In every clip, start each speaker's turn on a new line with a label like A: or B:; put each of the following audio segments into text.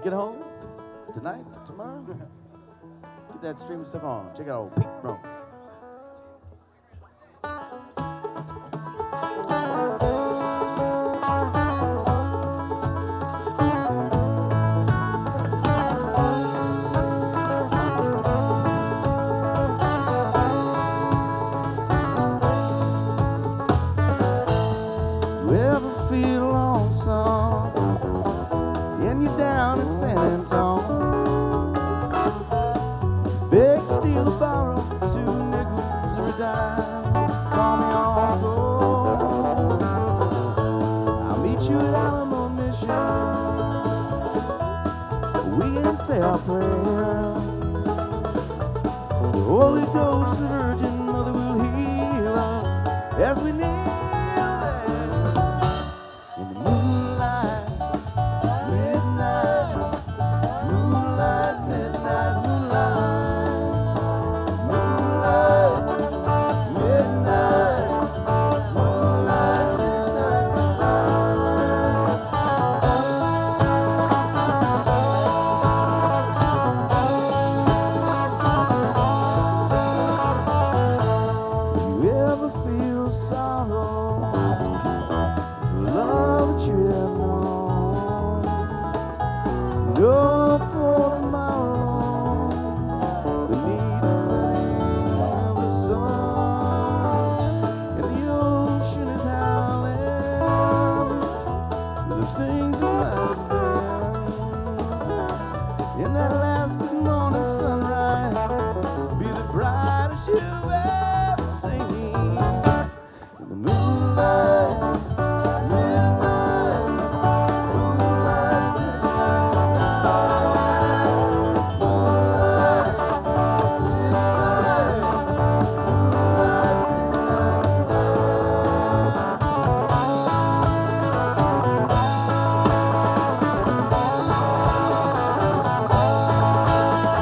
A: Get home tonight, tomorrow. Get that streaming stuff on. Check out old Pete Rome. You ever feel lonesome and you're down in San Antonio? Beg, steal, or borrow 2 nickels or a dime. Call me on the phone. I'll meet you at Alamo Mission. We can say our prayers. The Holy Ghost, the Virgin Mother will heal us as we kneel there in the moonlight, midnight, moonlight, midnight, moonlight, moonlight, midnight, moonlight, midnight, You ever feel sorrow for love that you have known? No for tomorrow beneath the setting of the sun, and the ocean is howling with the things that might have been. In that last good morning sunrise, be the brightest you've ever seen. In the moonlight, midnight, moonlight, midnight, moonlight, midnight, moonlight, midnight.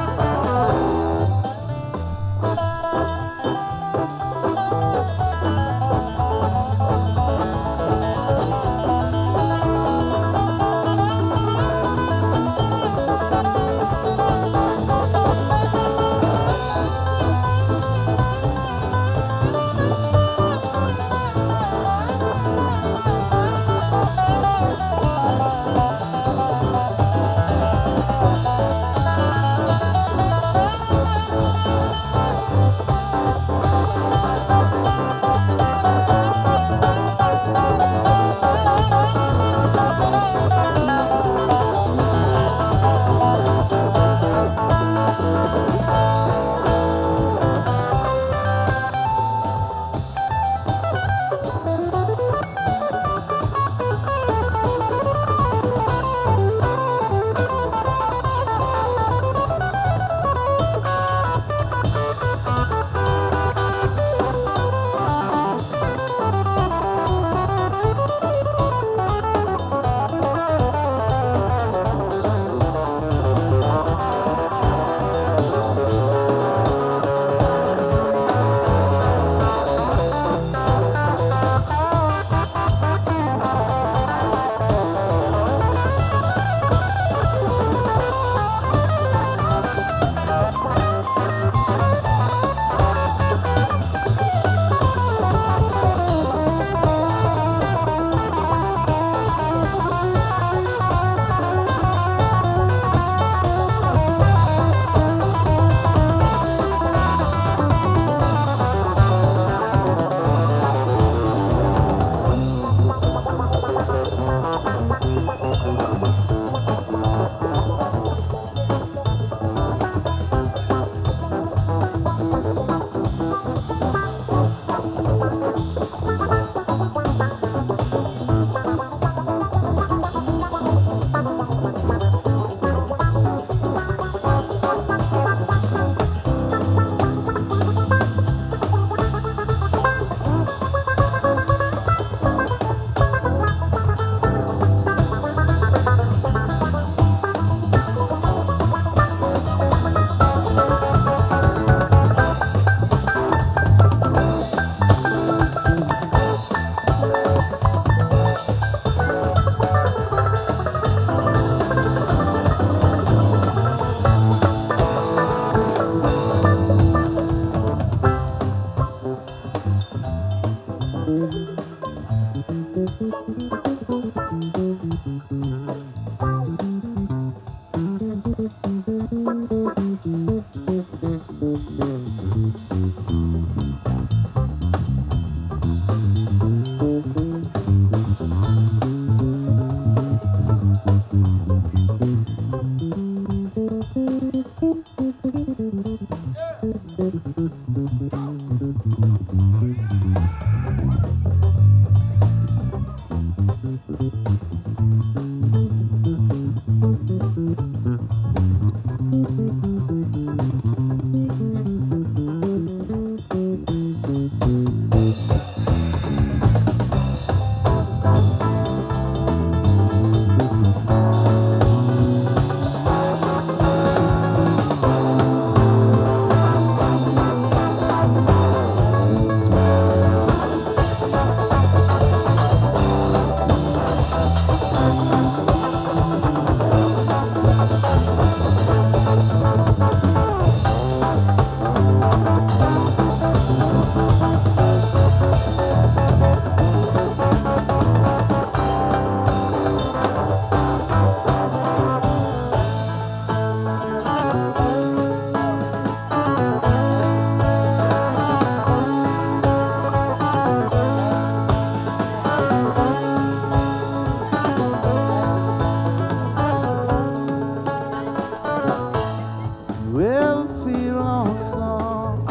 A: You ever feel lonesome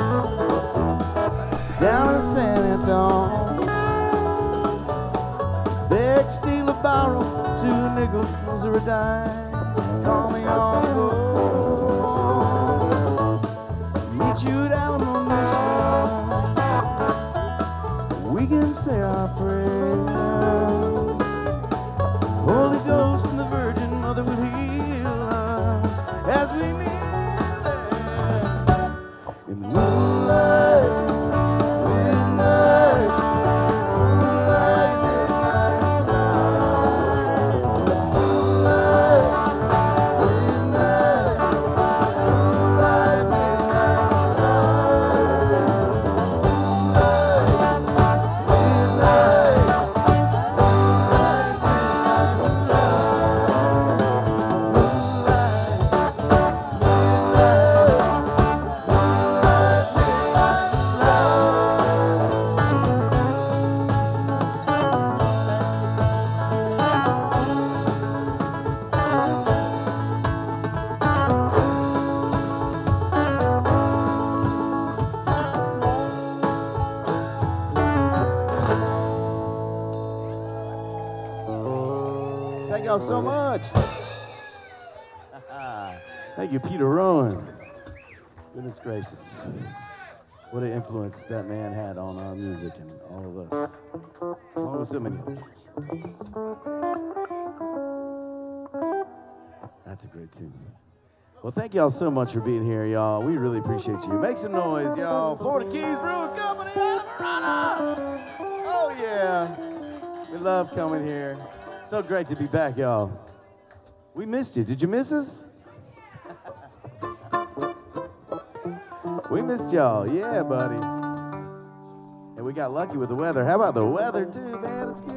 A: down in San Antonio? Beg, steal, or borrow 2 nickels or a dime. Call me on the phone. Meet you at Alamo, Michigan. We can say our prayers. Holy Ghost and the Virgin Mother will heal us as we kneel there in the moonlight, midnight, moonlight, midnight, moonlight, midnight, moonlight, Thank y'all so much. Thank you, Peter Rowan. Goodness gracious. What an influence that man had on our music and all of us, along with so many others. That's a great tune. Well, thank y'all so much for being here, y'all. We really appreciate you. Make some noise, y'all. Florida Keys Brewing Company out of Marana. Oh, yeah. We love coming here. So great to be back, y'all. We missed you. Did you miss us? We missed y'all. Yeah, buddy. And we got lucky with the weather. How about the weather, too, man? It's